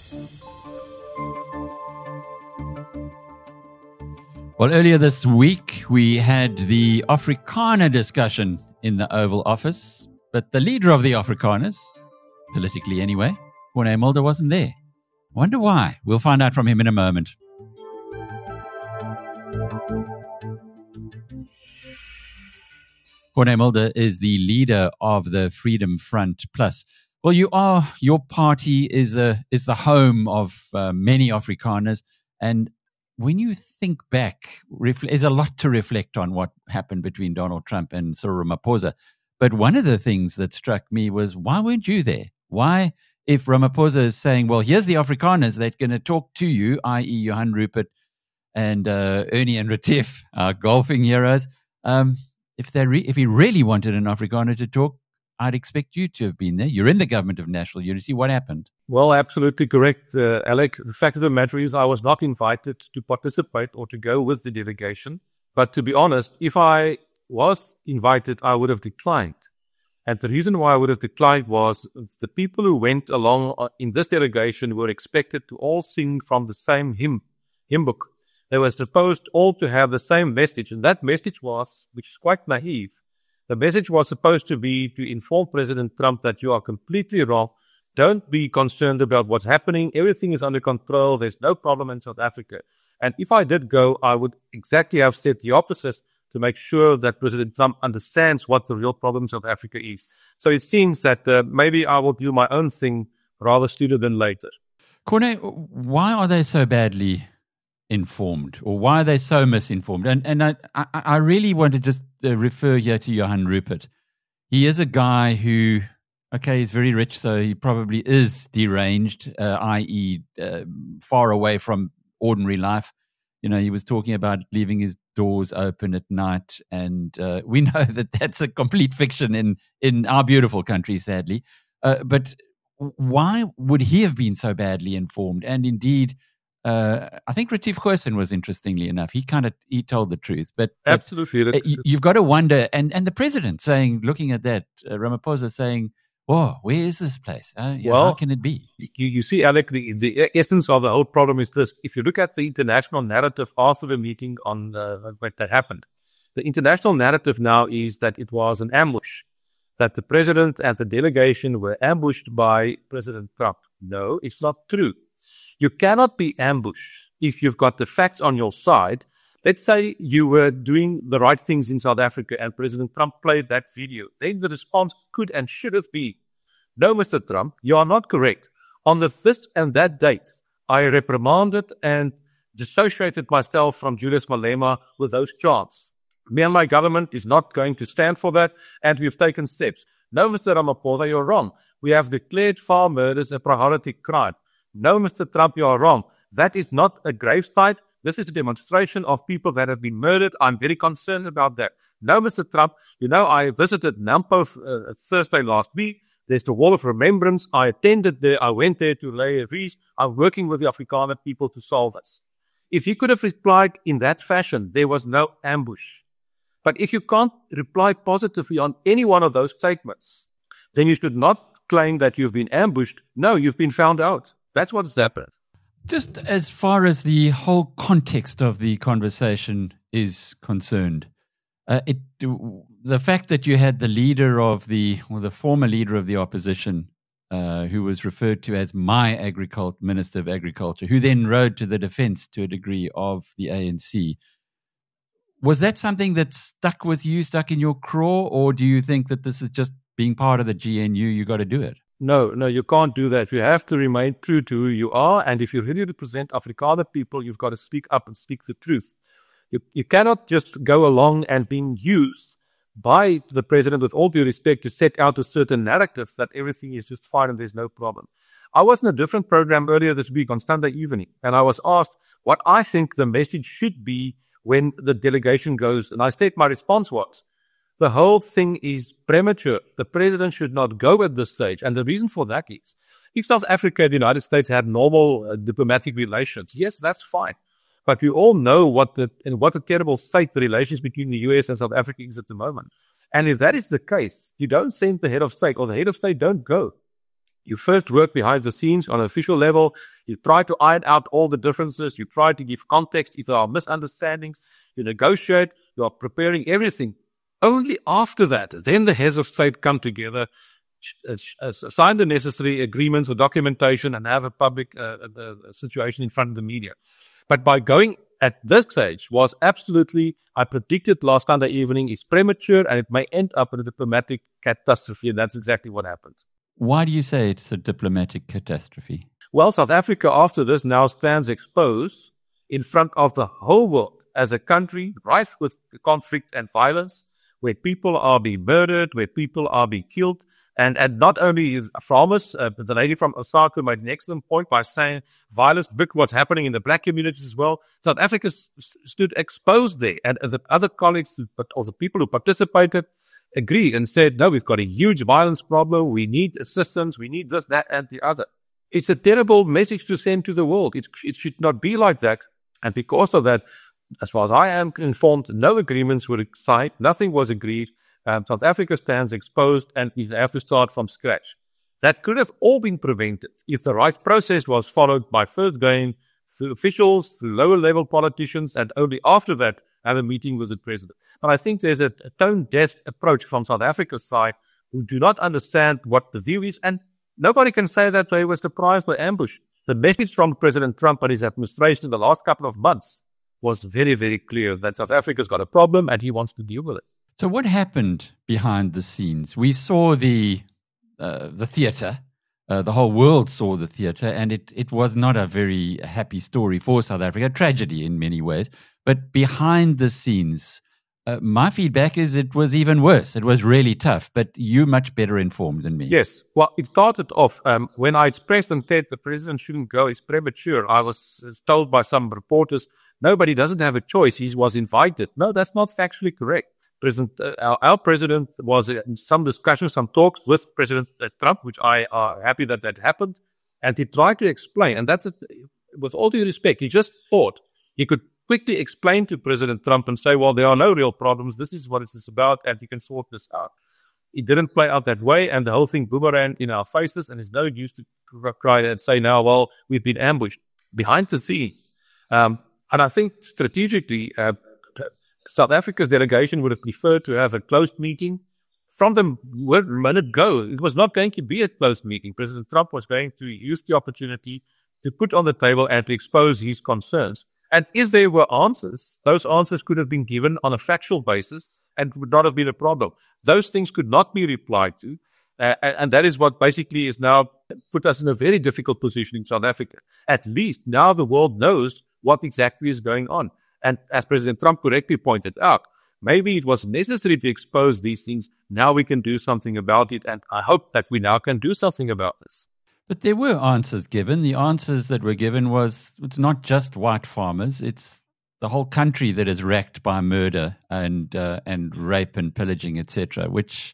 Well, earlier this week, we had the Afrikaner discussion in the Oval Office, but the leader of the Afrikaners, politically anyway, Corné Mulder, wasn't there. Wonder why? We'll find out from him in a moment. Corné Mulder is the leader of the Freedom Front Plus. Well, your party is the home of many Afrikaners, and when you think back, there's a lot to reflect on what happened between Donald Trump and Cyril Ramaphosa. But one of the things that struck me was, why weren't you there? Why, if Ramaphosa is saying, well, here's the Afrikaners that are going to talk to you, i.e. Johan Rupert and Ernie and Retief, our golfing heroes, if he really wanted an Afrikaner to talk, I'd expect you to have been there. You're in the government of national unity. What happened? Well, absolutely correct, Alec. The fact of the matter is I was not invited to participate or to go with the delegation. But to be honest, if I was invited, I would have declined. And the reason why I would have declined was the people who went along in this delegation were expected to all sing from the same hymn book. They were supposed all to have the same message. And that message was, which is quite naive, the message was supposed to be to inform President Trump that you are completely wrong. Don't be concerned about what's happening. Everything is under control. There's no problem in South Africa. And if I did go, I would exactly have said the opposite to make sure that President Trump understands what the real problem in South Africa is. So it seems that maybe I will do my own thing rather sooner than later. Corné, why are they so badly informed, or why are they so misinformed? And I really want to just refer here to Johan Rupert. He is a guy who, okay, he's very rich, so he probably is deranged, i.e. Far away from ordinary life. You know, he was talking about leaving his doors open at night, and we know that that's a complete fiction in our beautiful country, sadly. But why would he have been so badly informed? And indeed, I think Retief Goosen was, interestingly enough, he told the truth. But absolutely, you've got to wonder, and the president saying, looking at that, Ramaphosa saying, "Oh, where is this place? How can it be?" You see, Alec, the essence of the whole problem is this. If you look at the international narrative after the meeting on what that happened, the international narrative now is that it was an ambush, that the president and the delegation were ambushed by President Trump. No, it's not true. You cannot be ambushed if you've got the facts on your side. Let's say you were doing the right things in South Africa and President Trump played that video. Then the response could and should have been, "No, Mr. Trump, you are not correct. On this and that date, I reprimanded and dissociated myself from Julius Malema with those chants. Me and my government is not going to stand for that, and we've taken steps. No, Mr. Ramaphosa, you're wrong. We have declared farm murders a priority crime. No, Mr. Trump, you are wrong. That is not a gravesite. This is a demonstration of people that have been murdered. I'm very concerned about that. No, Mr. Trump, you know, I visited Nampo Thursday last week. There's the Wall of Remembrance. I attended there. I went there to lay a wreath. I'm working with the Afrikaner people to solve this." If he could have replied in that fashion, there was no ambush. But if you can't reply positively on any one of those statements, then you should not claim that you've been ambushed. No, you've been found out. That's what's happened. Just as far as the whole context of the conversation is concerned, the fact that you had the leader of the former leader of the opposition, who was referred to as my Minister of Agriculture, who then rode to the defense to a degree of the ANC, was that something that stuck with you, stuck in your craw, or do you think that this is just being part of the GNU, you got to do it? No, you can't do that. You have to remain true to who you are. And if you really represent Afrikaner people, you've got to speak up and speak the truth. You cannot just go along and being used by the president, with all due respect, to set out a certain narrative that everything is just fine and there's no problem. I was in a different program earlier this week on Sunday evening, and I was asked what I think the message should be when the delegation goes. And I said my response was, the whole thing is premature. The president should not go at this stage. And the reason for that is, if South Africa and the United States had normal diplomatic relations, yes, that's fine. But we all know what a terrible state the relations between the US and South Africa is at the moment. And if that is the case, you don't send the head of state, or the head of state don't go. You first work behind the scenes on an official level. You try to iron out all the differences. You try to give context if there are misunderstandings. You negotiate. You are preparing everything. Only after that, then the heads of state come together, sign the necessary agreements or documentation, and have a public situation in front of the media. But by going at this stage was absolutely, I predicted last Sunday evening, is premature and it may end up in a diplomatic catastrophe. And that's exactly what happened. Why do you say it's a diplomatic catastrophe? Well, South Africa after this now stands exposed in front of the whole world as a country rife with conflict and violence, where people are being murdered, where people are being killed. And not only is farmers, the lady from Osaka made an excellent point by saying violence, look what's happening in the black communities as well. South Africa stood exposed there. And the other colleagues, or the people who participated, agreed and said, no, we've got a huge violence problem. We need assistance. We need this, that, and the other. It's a terrible message to send to the world. It should not be like that. And because of that, as far as I am informed, no agreements were signed. Nothing was agreed. South Africa stands exposed and we have to start from scratch. That could have all been prevented if the right process was followed by first going through officials, through lower level politicians, and only after that have a meeting with the president. But I think there's a tone-deaf approach from South Africa's side who do not understand what the view is, and nobody can say that they were surprised by ambush. The message from President Trump and his administration in the last couple of months was very, very clear that South Africa's got a problem and he wants to deal with it. So what happened behind the scenes? We saw the theatre. The whole world saw the theatre, and it was not a very happy story for South Africa, a tragedy in many ways. But behind the scenes, my feedback is it was even worse. It was really tough, but you're much better informed than me. Yes. Well, it started off when I expressed and said the president shouldn't go, it's premature. I was told by some reporters, nobody doesn't have a choice. He was invited. No, that's not factually correct. Our president was in some discussions, some talks with President Trump, which I are happy that happened. And he tried to explain, and that's it, with all due respect, he just thought he could quickly explain to President Trump and say, well, there are no real problems. This is what it is about, and you can sort this out. It didn't play out that way, and the whole thing boomeranged in our faces, and it's no use to cry and say now, well, we've been ambushed behind the scene. And I think strategically, South Africa's delegation would have preferred to have a closed meeting. From the minute go, it was not going to be a closed meeting. President Trump was going to use the opportunity to put on the table and to expose his concerns. And if there were answers, those answers could have been given on a factual basis and would not have been a problem. Those things could not be replied to. And that is what basically is now put us in a very difficult position in South Africa. At least now the world knows what exactly is going on. And as President Trump correctly pointed out, maybe it was necessary to expose these things. Now we can do something about it. And I hope that we now can do something about this. But there were answers given. The answers that were given was it's not just white farmers. It's the whole country that is wrecked by murder and rape and pillaging, etc., which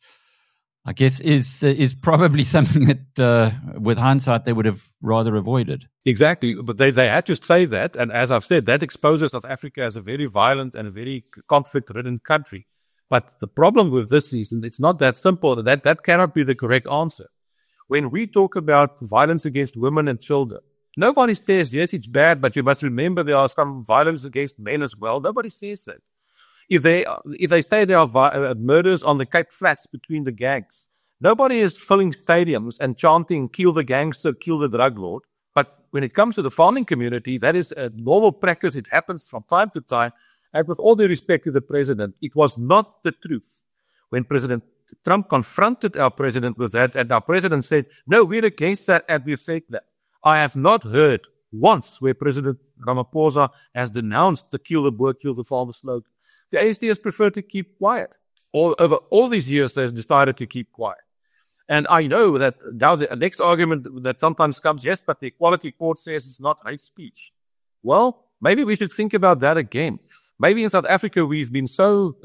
I guess is probably something that, with hindsight, they would have rather avoided. Exactly, but they had to say that, and as I've said, that exposes South Africa as a very violent and a very conflict-ridden country. But the problem with this is, and it's not that simple, that cannot be the correct answer. When we talk about violence against women and children, nobody says, yes, it's bad, but you must remember there are some violence against men as well. Nobody says that. If they say there are murders on the Cape Flats between the gangs, nobody is filling stadiums and chanting, kill the gangster, kill the drug lord. But when it comes to the farming community, that is a normal practice. It happens from time to time. And with all due respect to the president, it was not the truth. When President Trump confronted our president with that, and our president said, no, we're against that, and we've said that. I have not heard once where President Ramaphosa has denounced the kill the boer, kill the farmer slogan. The ANC has preferred to keep quiet. Over all these years, they've decided to keep quiet. And I know that now the next argument that sometimes comes, yes, but the Equality Court says it's not hate speech. Well, maybe we should think about that again. Maybe in South Africa, we've been so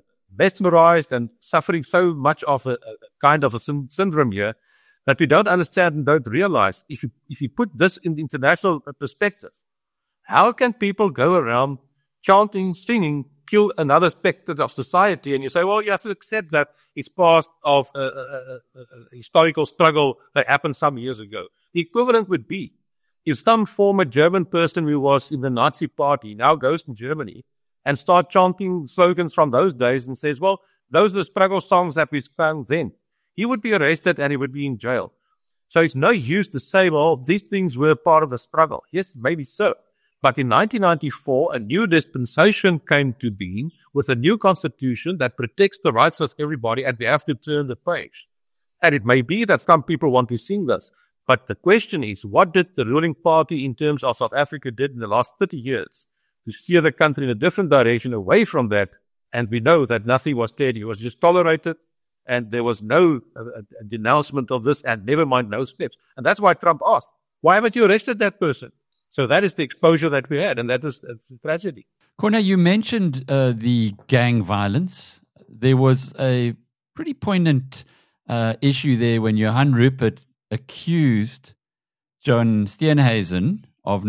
mesmerized and suffering so much of a kind of a syndrome here that we don't understand and don't realize if you put this in the international perspective, how can people go around chanting, singing, kill another specter of society, and you say, well, you have to accept that it's part of a historical struggle that happened some years ago. The equivalent would be if some former German person who was in the Nazi party now goes to Germany and start chanting slogans from those days and says, well, those are the struggle songs that we sang then. He would be arrested and he would be in jail. So it's no use to say, well, these things were part of the struggle. Yes, maybe so. But in 1994, a new dispensation came to being with a new constitution that protects the rights of everybody, and we have to turn the page. And it may be that some people want to sing this. But the question is, what did the ruling party in terms of South Africa did in the last 30 years to steer the country in a different direction away from that? And we know that nothing was said. It was just tolerated. And there was no denouncement of this, and never mind no steps. And that's why Trump asked, why haven't you arrested that person? So that is the exposure that we had, and that's a tragedy. Corne, you mentioned the gang violence. There was a pretty poignant issue there when Johan Rupert accused John Steenhuisen of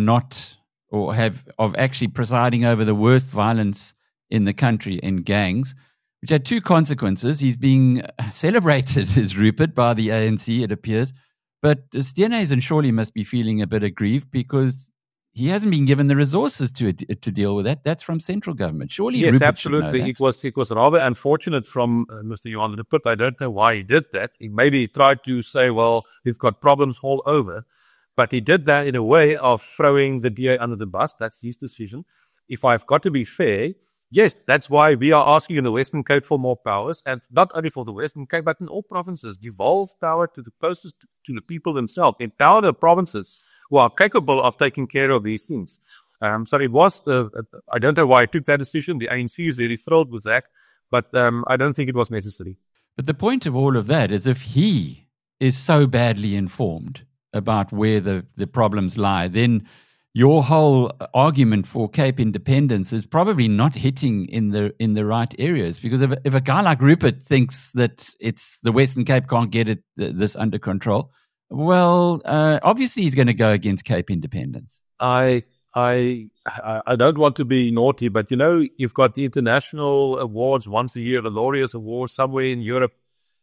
actually presiding over the worst violence in the country in gangs, which had two consequences. He's being celebrated as Rupert by the ANC, it appears. But Steenhuisen surely must be feeling a bit aggrieved because he hasn't been given the resources to deal with that. That's from central government. Surely yes, Rupert absolutely. Should know that. It was rather unfortunate from Mr. Johan Rupert. I don't know why he did that. He maybe tried to say, well, we've got problems all over. But he did that in a way of throwing the DA under the bus. That's his decision. If I've got to be fair, yes, that's why we are asking in the Western Cape for more powers, and not only for the Western Cape, but in all provinces. Devolve power to the closest to the people themselves. Empower the provinces who are capable of taking care of these things. So it was, I don't know why I took that decision. The ANC is really thrilled with that, but I don't think it was necessary. But the point of all of that is if he is so badly informed about where the problems lie, then your whole argument for Cape independence is probably not hitting in the right areas. Because if a guy like Rupert thinks that it's the Western Cape can't get this under control, well, obviously he's going to go against Cape independence. I don't want to be naughty, but you've got the international awards once a year, the Laureus Awards somewhere in Europe,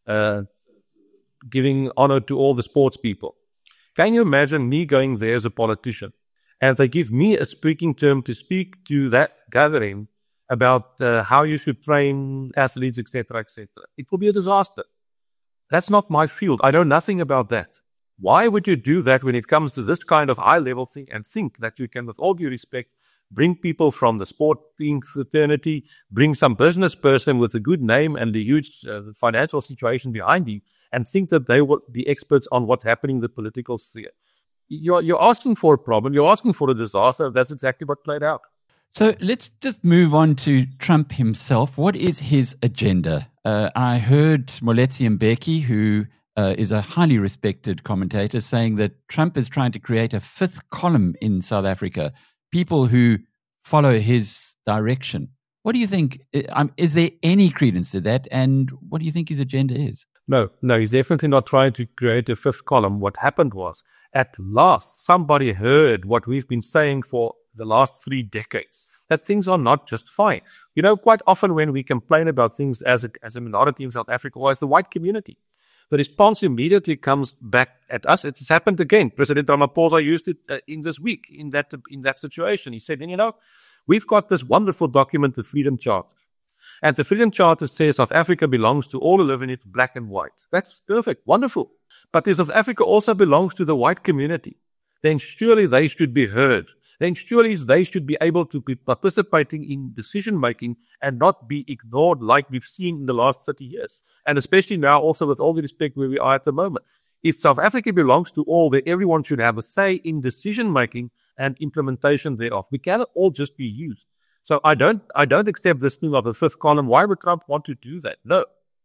giving honor to all the sports people. Can you imagine me going there as a politician? And they give me a speaking term to speak to that gathering about how you should train athletes, etc., etc. It will be a disaster. That's not my field. I know nothing about that. Why would you do that when it comes to this kind of high-level thing and think that you can, with all due respect, bring people from the sporting fraternity, bring some business person with a good name and a huge financial situation behind you, and think that they will be experts on what's happening in the political sphere? You're asking for a problem. You're asking for a disaster. That's exactly what played out. So let's just move on to Trump himself. What is his agenda? I heard Moletsi Mbeki, who is a highly respected commentator, saying that Trump is trying to create a fifth column in South Africa, people who follow his direction. What do you think? Is there any credence to that? And what do you think his agenda is? No, he's definitely not trying to create a fifth column. What happened was, at last, somebody heard what we've been saying for the last 3 decades, that things are not just fine. Quite often when we complain about things as a minority in South Africa or as the white community, the response immediately comes back at us. It's happened again. President Ramaphosa used it in this week in that situation. He said, we've got this wonderful document, the Freedom Charter. And the Freedom Charter says South Africa belongs to all who live in it, black and white. That's perfect, wonderful. But if South Africa also belongs to the white community, then surely they should be heard. Then surely they should be able to be participating in decision-making and not be ignored like we've seen in the last 30 years. And especially now also with all the respect where we are at the moment. If South Africa belongs to all, then everyone should have a say in decision-making and implementation thereof. We cannot all just be used. So I don't accept this thing of the fifth column. Why would Trump want to do that? No.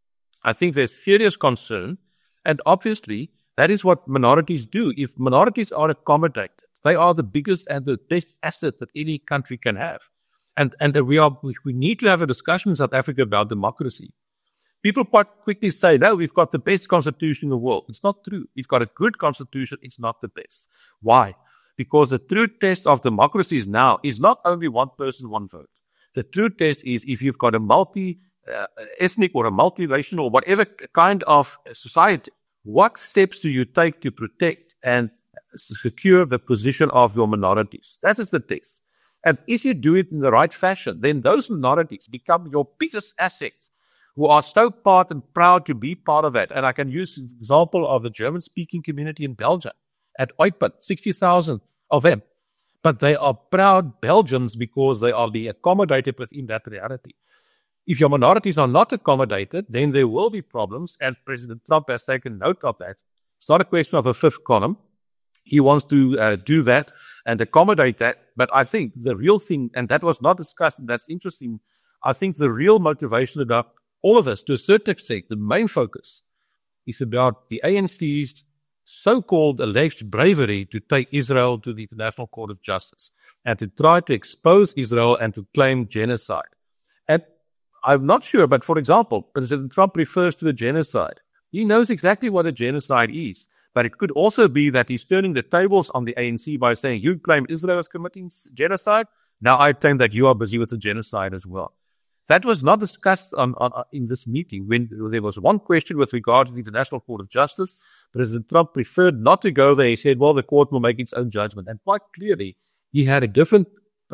I think there's serious concern. And obviously, that is what minorities do. If minorities are accommodated, they are the biggest and the best asset that any country can have. And we need to have a discussion in South Africa about democracy. People quite quickly say, no, we've got the best constitution in the world. It's not true. We've got a good constitution. It's not the best. Why? Because the true test of democracies now is not only one person, one vote. The true test is if you've got a multi-ethnic or a multiracial or whatever kind of society, what steps do you take to protect and secure the position of your minorities? That is the test. And if you do it in the right fashion, then those minorities become your biggest assets, who are so part and proud to be part of that. And I can use the example of the German-speaking community in Belgium at Eupen, 60,000 of them. But they are proud Belgians because they are being accommodated within that reality. If your minorities are not accommodated, then there will be problems, and President Trump has taken note of that. It's not a question of a fifth column. He wants to do that and accommodate that. But I think the real thing, and that was not discussed, and that's interesting, I think the real motivation about all of us, to a certain extent, the main focus is about the ANC's so-called alleged bravery to take Israel to the International Court of Justice and to try to expose Israel and to claim genocide. And I'm not sure, but for example, President Trump refers to a genocide. He knows exactly what a genocide is. But it could also be that he's turning the tables on the ANC by saying, you claim Israel is committing genocide. Now I claim that you are busy with the genocide as well. That was not discussed in this meeting. When there was one question with regard to the International Court of Justice, President Trump preferred not to go there. He said, well, the court will make its own judgment. And quite clearly, he had a different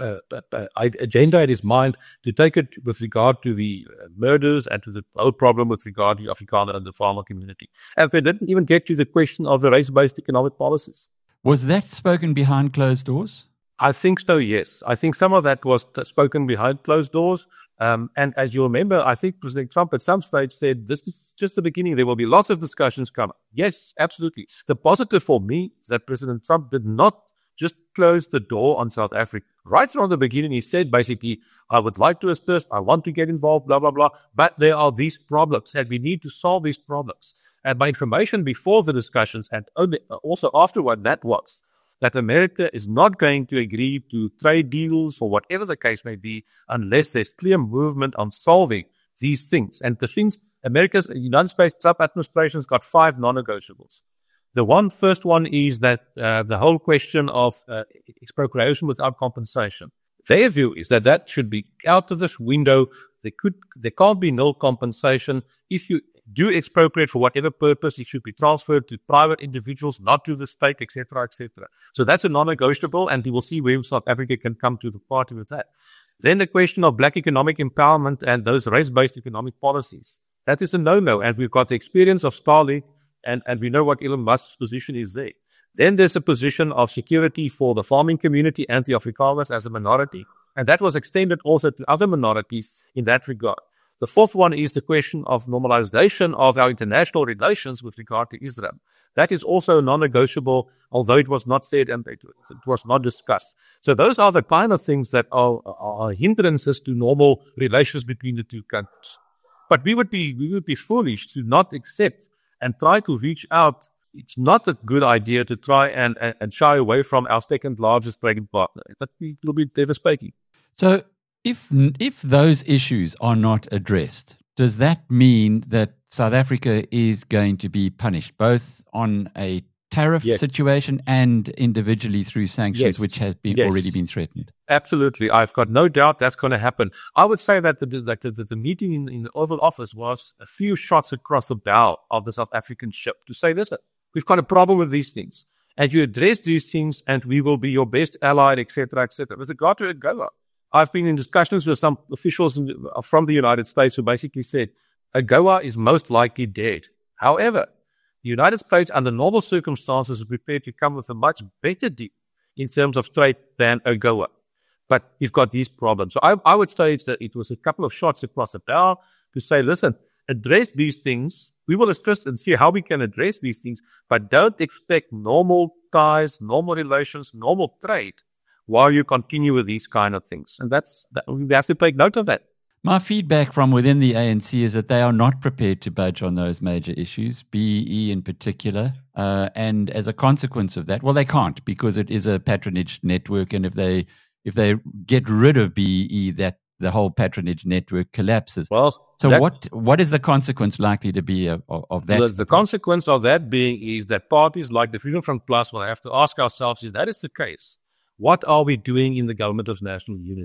agenda in his mind to take it with regard to the murders and to the whole problem with regard to the Afrikaner and the farmer community. And they didn't even get to the question of the race-based economic policies. Was that spoken behind closed doors? I think so, yes. I think some of that was spoken behind closed doors. And as you remember, I think President Trump at some stage said, this is just the beginning. There will be lots of discussions coming. Yes, absolutely. The positive for me is that President Trump did not just close the door on South Africa. Right from the beginning, he said basically, I would like to assist, I want to get involved, blah, blah, blah. But there are these problems and we need to solve these problems. And my information before the discussions and also afterward, that was that America is not going to agree to trade deals or whatever the case may be unless there's clear movement on solving these things. And the things, America's United States Trump administration's got 5 non-negotiables. The first one is that the whole question of expropriation without compensation. Their view is that that should be out of this window. There can't be no compensation. If you do expropriate for whatever purpose, it should be transferred to private individuals, not to the state, etc., etc. So that's a non-negotiable, and we will see where South Africa can come to the party with that. Then the question of black economic empowerment and those race-based economic policies. That is a no-no, and we've got the experience of Starlink, and we know what Elon Musk's position is there. Then there's a position of security for the farming community and the Afrikaners as a minority, and that was extended also to other minorities in that regard. The fourth one is the question of normalization of our international relations with regard to Israel. That is also non-negotiable, although it was not said and it was not discussed. So those are the kind of things that are hindrances to normal relations between the two countries. But we would be foolish to not accept and try to reach out. It's not a good idea to try and shy away from our second largest trading partner. That will be devastating. So if those issues are not addressed, does that mean that South Africa is going to be punished, both on a tariff situation and individually through sanctions, which has been already been threatened? Absolutely. I've got no doubt that's going to happen. I would say that the meeting in the Oval Office was a few shots across the bow of the South African ship to say, listen, we've got a problem with these things. And you address these things and we will be your best ally, etc., etc. With regard to AGOA, I've been in discussions with some officials from the United States who basically said AGOA is most likely dead. However, the United States, under normal circumstances, is prepared to come with a much better deal in terms of trade than AGOA. But you've got these problems. So I would say that it was a couple of shots across the bow to say, listen, address these things. We will assist and see how we can address these things, but don't expect normal ties, normal relations, normal trade while you continue with these kind of things. And we have to take note of that. My feedback from within the ANC is that they are not prepared to budge on those major issues, BEE in particular. And as a consequence of that, well, they can't because it is a patronage network. And if they get rid of BEE, that the whole patronage network collapses. Well, so what is the consequence likely to be of that? The consequence of that being is that parties like the Freedom Front Plus will have to ask ourselves, if that is the case, what are we doing in the government of national unity?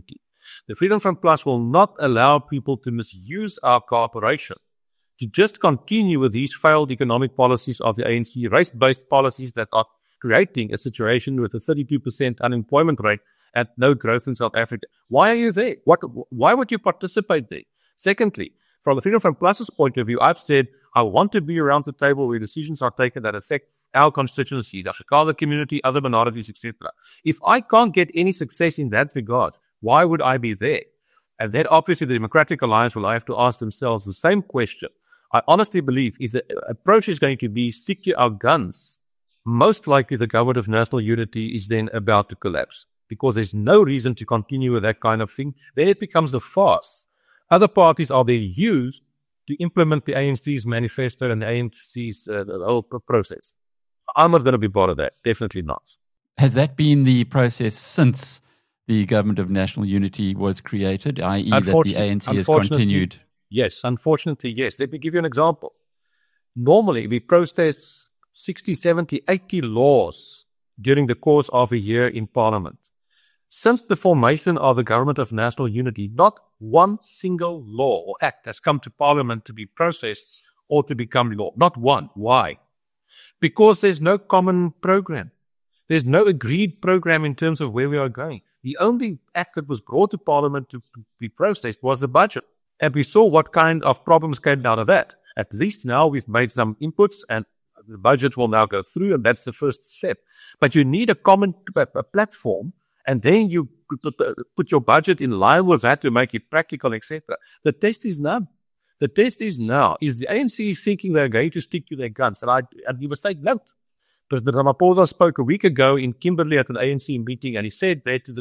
The Freedom Front Plus will not allow people to misuse our cooperation to just continue with these failed economic policies of the ANC, race-based policies that are creating a situation with a 32% unemployment rate and no growth in South Africa. Why are you there? Why would you participate there? Secondly, from the Freedom Front Plus's point of view, I've said I want to be around the table where decisions are taken that affect our constituency, the Afrikaner community, other minorities, etc. If I can't get any success in that regard, why would I be there? And then obviously the Democratic Alliance will have to ask themselves the same question. I honestly believe if the approach is going to be stick to our guns, most likely the government of national unity is then about to collapse because there's no reason to continue with that kind of thing. Then it becomes the farce. Other parties are then used to implement the ANC's manifesto and the ANC's the whole process. I'm not going to be part of that. Definitely not. Has that been the process since the government of national unity was created, i.e. that the ANC has continued? Yes, unfortunately, yes. Let me give you an example. Normally, we protest 60, 70, 80 laws during the course of a year in Parliament. Since the formation of the government of national unity, not one single law or act has come to Parliament to be processed or to become law. Not one. Why? Because there's no common program. There's no agreed program in terms of where we are going. The only act that was brought to Parliament to be processed was the budget. And we saw what kind of problems came out of that. At least now we've made some inputs and the budget will now go through, and that's the first step. But you need a common platform, and then you put your budget in line with that to make it practical, etc. The test is now. The test is now. Is the ANC thinking they're going to stick to their guns? And you must take note. President Ramaphosa spoke a week ago in Kimberley at an ANC meeting, and he said there to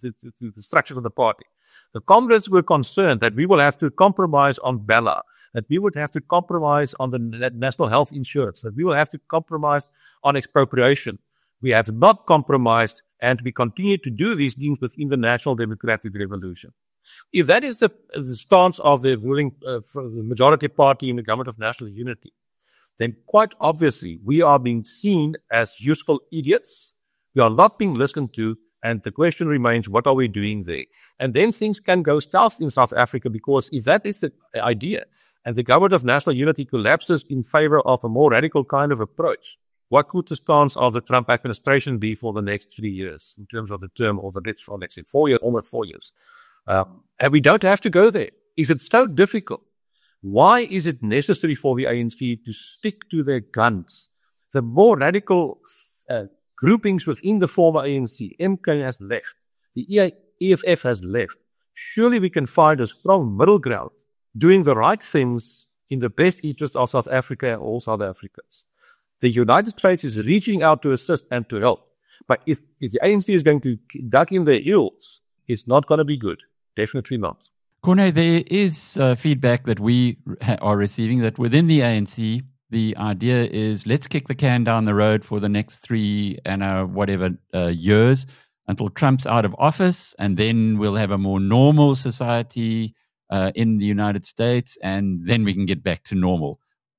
the structure of the party. The comrades were concerned that we will have to compromise on Bella, that we would have to compromise on the national health insurance, that we will have to compromise on expropriation. We have not compromised, and we continue to do these things within the National Democratic Revolution. If that is the stance of the ruling the majority party in the government of national unity, then quite obviously we are being seen as useful idiots. We are not being listened to. And the question remains, what are we doing there? And then things can go south in South Africa, because if that is the idea and the government of national unity collapses in favor of a more radical kind of approach, what could the stance of the Trump administration be for the next 3 years in terms of the term, or the next, let's say, 4 years, almost 4 years? And we don't have to go there. Is it so difficult? Why is it necessary for the ANC to stick to their guns? The more radical groupings within the former ANC, MK has left, the EFF has left. Surely we can find a strong middle ground, doing the right things in the best interest of South Africa and all South Africans. The United States is reaching out to assist and to help. But if the ANC is going to duck in their heels, it's not going to be good. Definitely not. Corne, there is feedback that we are receiving that within the ANC, the idea is let's kick the can down the road for the next 3 and whatever years until Trump's out of office, and then we'll have a more normal society in the United States, and then we can get back to normal.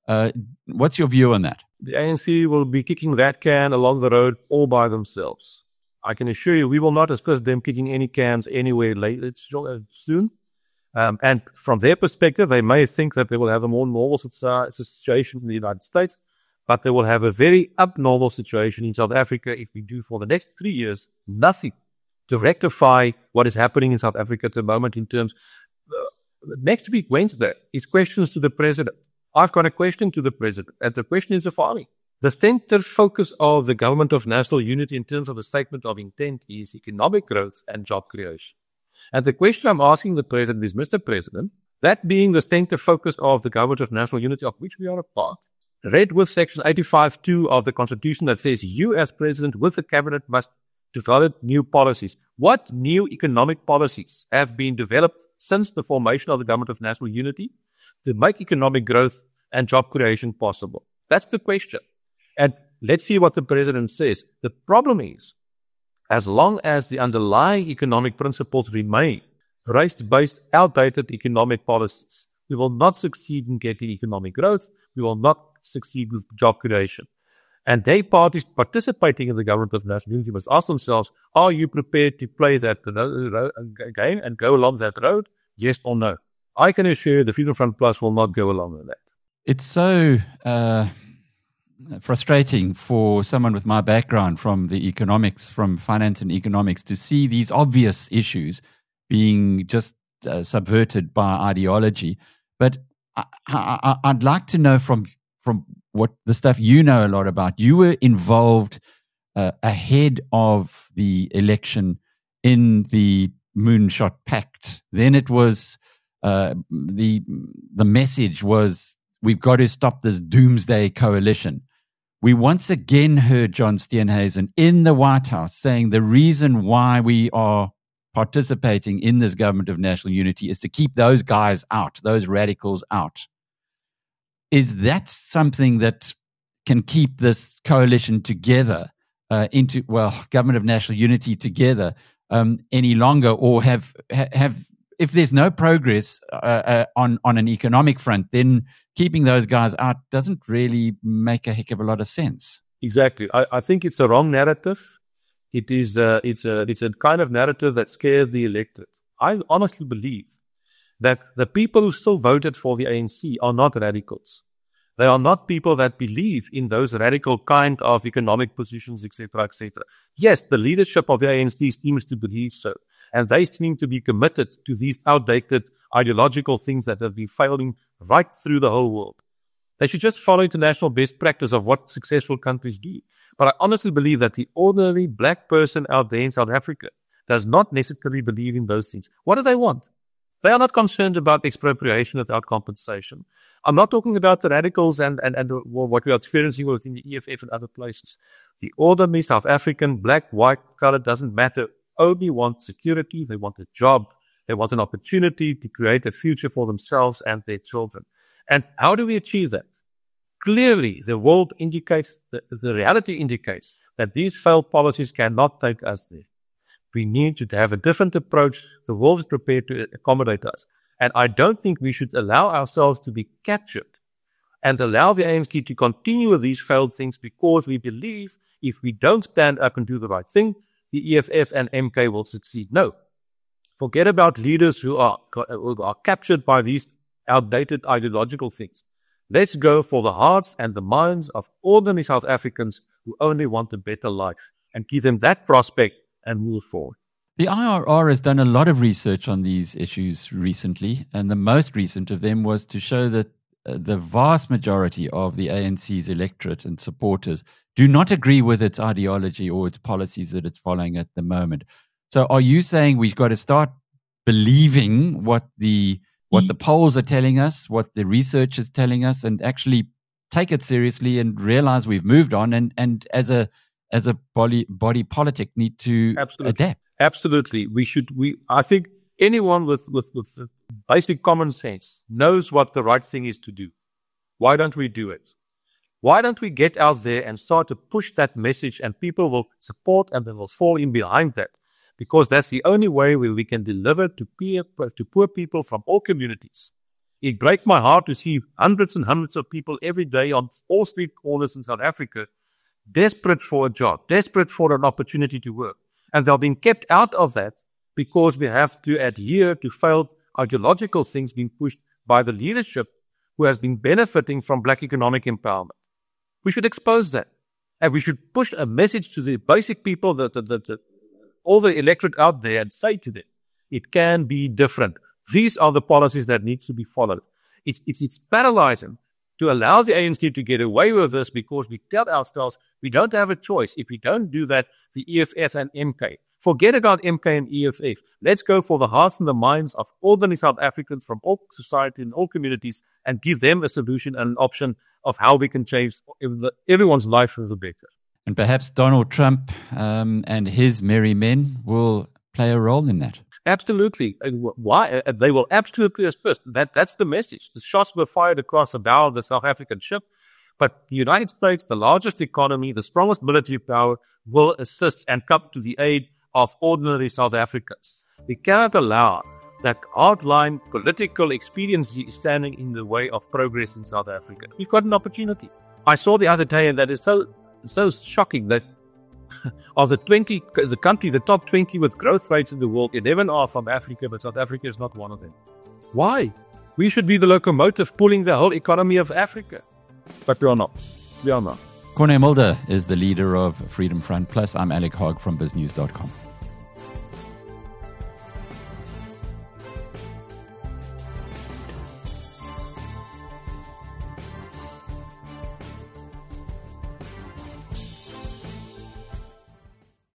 What's your view on that? The ANC will be kicking that can along the road all by themselves. I can assure you we will not discuss them kicking any cans anywhere soon. And from their perspective, they may think that they will have a more normal situation in the United States, but they will have a very abnormal situation in South Africa if we do for the next 3 years nothing to rectify what is happening in South Africa at the moment in terms. Next week, Wednesday, is questions to the president. I've got a question to the president, and the question is the following. The center focus of the government of national unity in terms of a statement of intent is economic growth and job creation. And the question I'm asking the president is, Mr. President, that being the center focus of the government of national unity, of which we are a part, read with section 85(2) of the Constitution that says you as president with the cabinet must develop new policies. What new economic policies have been developed since the formation of the government of national unity to make economic growth and job creation possible? That's the question. And let's see what the president says. The problem is, as long as the underlying economic principles remain race-based, outdated economic policies, we will not succeed in getting economic growth. We will not succeed with job creation. And they parties participating in the government of national unity must ask themselves, are you prepared to play that game and go along that road? Yes or no? I can assure you the Freedom Front Plus will not go along with that. It's so frustrating for someone with my background from the economics, from finance and economics, to see these obvious issues being just subverted by ideology. But I'd like to know from what the stuff you know a lot about. You were involved ahead of the election in the Moonshot Pact. Then it was the message was, we've got to stop this doomsday coalition. We once again heard John Steenhuisen in the White House saying the reason why we are participating in this government of national unity is to keep those guys out, those radicals out. Is that something that can keep this coalition together government of national unity together any longer, or have if there's no progress on an economic front, then keeping those guys out doesn't really make a heck of a lot of sense. Exactly. I think it's the wrong narrative. It's a kind of narrative that scares the electorate. I honestly believe that the people who still voted for the ANC are not radicals. They are not people that believe in those radical kind of economic positions, etc., etc. Yes, the leadership of the ANC seems to believe so, and they seem to be committed to these outdated ideological things that have been failing right through the whole world. They should just follow international best practice of what successful countries do. But I honestly believe that the ordinary black person out there in South Africa does not necessarily believe in those things. What do they want? They are not concerned about expropriation without compensation. I'm not talking about the radicals and what we are experiencing within the EFF and other places. The ordinary South African, black, white, color, doesn't matter, only want security. They want a job. They want an opportunity to create a future for themselves and their children. And how do we achieve that? Clearly, the world indicates, the reality indicates that these failed policies cannot take us there. We need to have a different approach. The world is prepared to accommodate us. And I don't think we should allow ourselves to be captured and allow the ANC to continue with these failed things because we believe if we don't stand up and do the right thing, the EFF and MK will succeed. No. Forget about leaders who are captured by these outdated ideological things. Let's go for the hearts and the minds of ordinary South Africans who only want a better life and give them that prospect and move forward. The IRR has done a lot of research on these issues recently, and the most recent of them was to show that the vast majority of the ANC's electorate and supporters do not agree with its ideology or its policies that it's following at the moment. So are you saying we've got to start believing what the polls are telling us, what the research is telling us, and actually take it seriously and realize we've moved on and as a body politic need to adapt? Absolutely. I think anyone with basic common sense knows what the right thing is to do. Why don't we do it? Why don't we get out there and start to push that message, and people will support and they will fall in behind that? Because that's the only way where we can deliver to poor people from all communities. It breaks my heart to see hundreds and hundreds of people every day on all street corners in South Africa desperate for a job, desperate for an opportunity to work. And they're being kept out of that because we have to adhere to failed ideological things being pushed by the leadership who has been benefiting from black economic empowerment. We should expose that. And we should push a message to the basic people, all the electorate out there, and say to them, it can be different. These are the policies that need to be followed. It's paralyzing to allow the ANC to get away with this because we tell ourselves we don't have a choice. If we don't do that, the EFF and MK. Forget about MK and EFF. Let's go for the hearts and the minds of ordinary South Africans from all society and all communities and give them a solution and an option of how we can change everyone's life for the better. And perhaps Donald Trump and his merry men will play a role in that. Absolutely. Why? They will absolutely assist. That's the message. The shots were fired across the bow of the South African ship, but the United States, the largest economy, the strongest military power, will assist and come to the aid of ordinary South Africans. We cannot allow that hardline political expediency standing in the way of progress in South Africa. We've got an opportunity. I saw the other day, and that is so so shocking that of the 20, the country, the top 20 with growth rates in the world, 11 are from Africa, but South Africa is not one of them. Why? We should be the locomotive pulling the whole economy of Africa. But we are not. We are not. Corné Mulder is the leader of Freedom Front Plus. I'm Alec Hogg from BizNews.com.